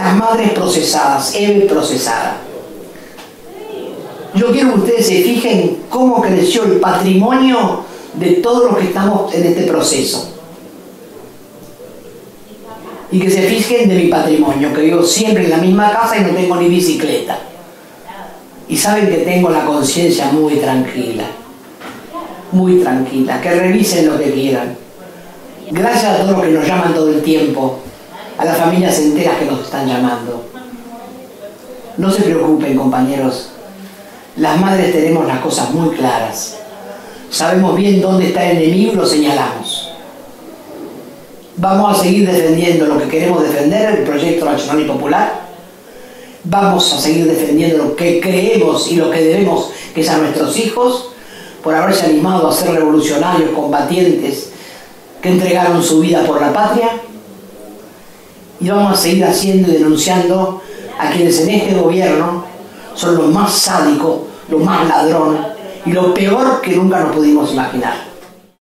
las madres procesadas, Eve procesada. Yo quiero que ustedes se fijen cómo creció el patrimonio de todos los que estamos en este proceso. Y que se fijen de mi patrimonio, que vivo siempre en la misma casa y no tengo ni bicicleta. Y saben que tengo la conciencia muy tranquila, que revisen lo que quieran. Gracias a todos los que nos llaman todo el tiempo, a las familias enteras que nos están llamando. No se preocupen, compañeros, las madres tenemos las cosas muy claras. Sabemos bien dónde está el enemigo y lo señalamos. Vamos a seguir defendiendo lo que queremos defender, el proyecto nacional y popular. Vamos a seguir defendiendo lo que creemos y lo que debemos, que es a nuestros hijos, por haberse animado a ser revolucionarios, combatientes, que entregaron su vida por la patria. Y vamos a seguir haciendo y denunciando a quienes en este gobierno son los más sádicos, los más ladrón y lo peor que nunca nos pudimos imaginar.